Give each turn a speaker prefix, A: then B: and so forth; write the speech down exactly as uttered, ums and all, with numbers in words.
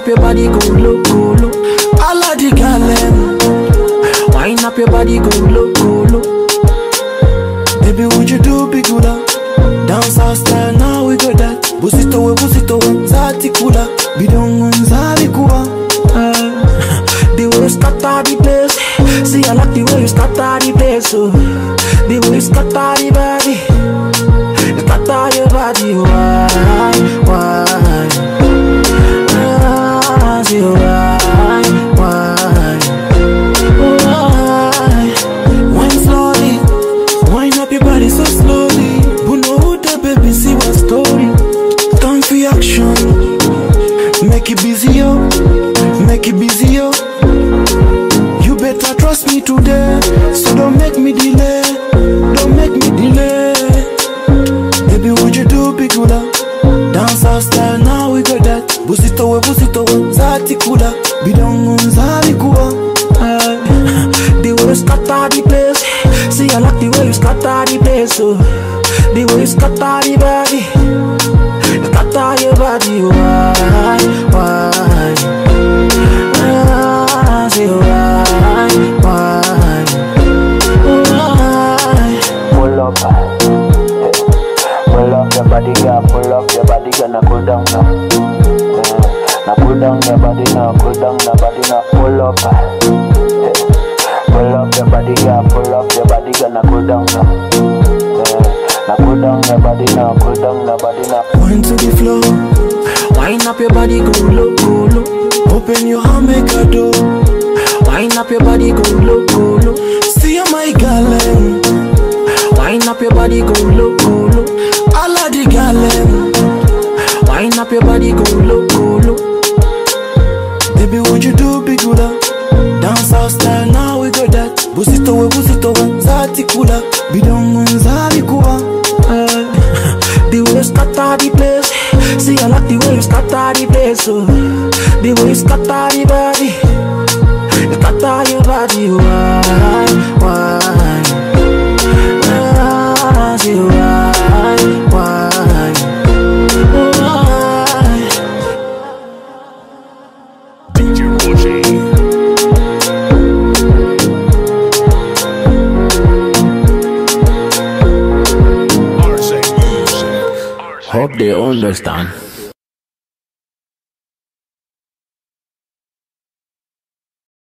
A: up your body, go low, go low. All of the girls, wind up your body, go low, go low. Baby, would you do big gooda? Dance our style, now we got that. Busito we, busito we, zati kula. Bidongo nzali kuwa. The way you scatter the place, see I like the way you scatter the place. So the way you scatter the body, you scatter your body. Why, why? Ah, see why, why, why? Wine slowly, wind up your body so slowly. Who know the baby, see what story. Time for action, make it busy, yo, make it busy, yo. You better trust me today, so don't make me delay, don't make me delay. Baby, would you do big gooda? Dance our style, now we got that. Busito we, busito we, zati kula. Bidongo nzali kuwa. The way you scatter the place, see I like the way you scatter the place. So the way you scatter the body, you scatter your body. Why, why? Ah, say why, why, why?
B: Pull up, pull up your body, girl. Pull up your body, girl. Now cool down now. Now cool down your body, now cool down your body, now pull up. Pull up your body, girl. Pull up your body, girl. Now cool down now. Now cool down your body, now cool down your body, now.
A: Wind to the floor, wind up your body, go low, go low. Open your hand, make a door. Wind up your body, go low, go low. See you, my girl. Wind up your body, go low, go low. All of the girl, wind up your body, go low, go low. Baby, would you do big gooda? Dance our style, now we got that. Busito we, busito we, zati kula. Bidongo nzali kuwa. The way you scatter the place, see I like the way you scatter the place. So the way you scatter the body, you scatter your body. Why, why? Ah, see why, why, why?
C: D J Roger.
A: Hope they understand.